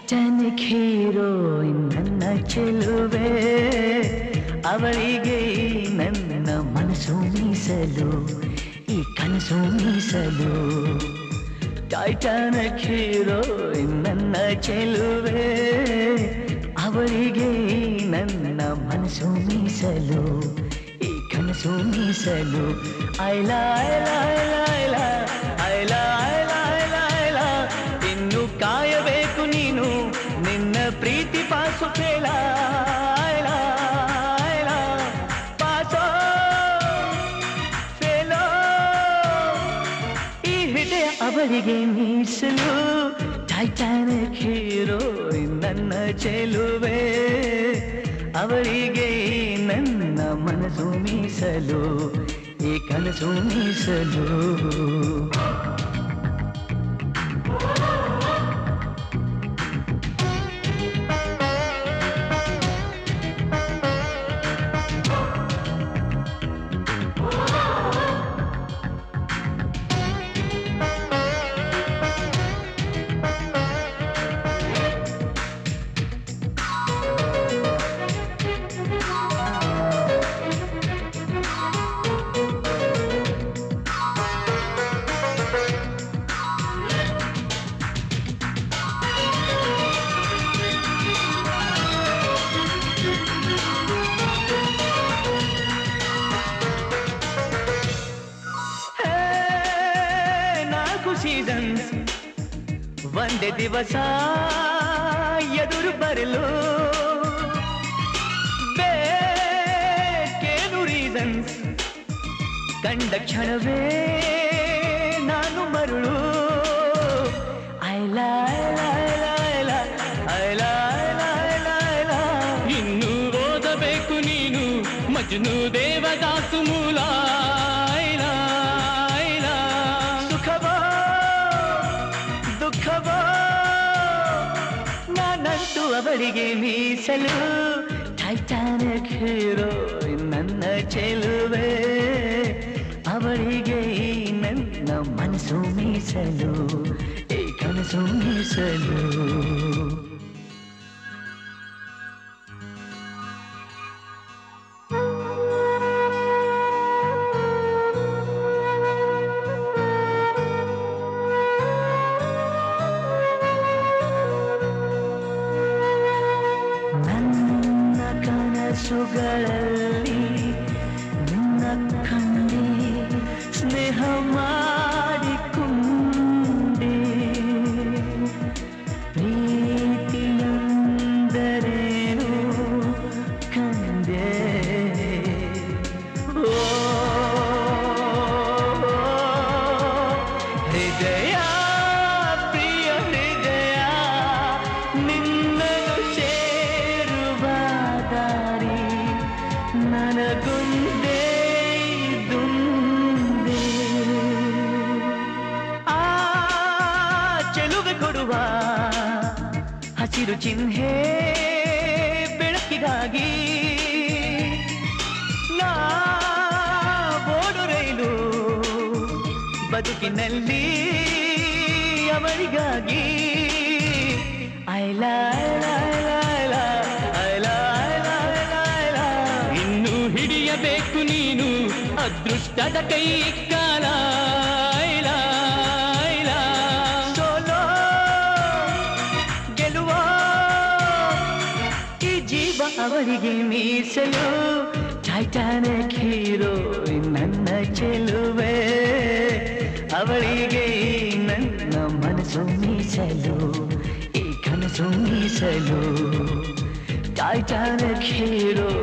Titanic heroine ನನ್ನ ಚೆಲುವೆ, ಅವಳಿಗೆ ನನ್ನ ಮನಸ್ಸು ಮೀಸಲು, ಈ ಕನಸು ಮೀಸಲು. ಟೈಟಾನಿಕ್ ಹೀರೋಯಿನ್ ನನ್ನ ಚೆಲುವೆ, ಅವಳಿಗೆ ನನ್ನ ಮನಸ್ಸು ಮೀಸಲು, ಈ ಕನಸು ಮೀಸಲು. ಐಲಾ ಐಲಾ ಐಲಾ ಐಲಾ ಐಲಾ ಐಲಾ ಐಲಾ, ಇನ್ನು ಕಾಯಬೇಕು ನೀನು ನಿನ್ನ ಪ್ರೀತಿ ಪಾಸು ಫೇಲ. ಐಲಾ ಐಲಾ ಪಾಸೋ ಫೇಲೋ, ಈ ಹೃದಯ ಅವಳಿಗೆ ಮೀಸಲು. ಟೈಟಾನಿಕ್ ಹೀರೋಯಿನ್ ನನ್ನ ಚೆಲುವೆ, ಅವಳಿಗೆ ನನ್ನ ಮನಸ್ಸು ಮೀಸಲು, ಈ ಕನಸು ಮೀಸಲು. ಸೀಸನ್ಸ್ ಒಂದೇ ದಿವಸ ಎದುರು ಬರಲು, ಬೇಕೇನು ರೀಸನ್ಸ್, ಕಂಡ ಕ್ಷಣವೇ ನಾನು ಮರುಳು. ಐಲಾ ಐಲಾ ಐಲಾ ಐಲಾ ಐಲಾ ಐಲಾ ಐಲಾ, ಇನ್ನು ಓದಬೇಕು ನೀನು ಮಜ್ನು ದೇವದಾಸು ಮೂಲ. ನಾನಂತೂ ಅವಳಿಗೆ ಮೀಸಲು. ಟೈಟಾನಿಕ್ ಹೀರೋಯಿನ್ ನನ್ನ ಚೆಲುವೆ, ಅವಳಿಗೆ ನನ್ನ ಮನಸ್ಸು ಮೀಸಲು, ಈ ಕನಸು ಮೀಸಲು. ಕನಸುಗಳಲ್ಲಿ ನಿನ್ನ ಕಂಡೆ, ಸ್ನೇಹ ಮಾಡಿಕೊಂಡೆ, ಪ್ರೀತಿಯಂದರೇನು ಕಂಡೆ. ಓ ಹೃದಯ, ಪ್ರಿಯ ಹೃದಯ, ನಿನ್ನನ್ನು ಸೇರುವ ದಾರಿ ನನಗೊಂದೇ ದುಂದೆ. ಆ ಚೆಲುವೆ ಕೊಡುವ ಹಸಿರು ಚಿಹ್ನೆ ಬೆಳಕಿಗಾಗಿ, ನಾ ಓಡು ರೈಲು ಬದುಕಿನಲ್ಲಿ ಅವರಿಗಾಗಿ. ಐಲಾ ಐಲಾ ಐಲಾ ಐಲಾ ಐಲಾ ಐಲಾ, ಇನ್ನು ಹಿಡಿಯಬೇಕು ನೀನು ಅದೃಷ್ಟದ ಕೈ ಕಾಲ. ಐಲಾ ಐಲಾ ಸೋಲೋ ಗೆಲುವ, ಈ ಜೀವ ಅವಳಿಗೆ ಮೀಸಲು. ಟೈಟಾನಿಕ್ ಹೀರೋಯಿನ್ ನನ್ನ ಚೆಲುವೆ, ಅವಳಿಗೆ ನನ್ನ ಮನಸ್ಸು ಮೀಸಲು, ಈ ಕನಸು ಮೀಸಲು. Titanic hero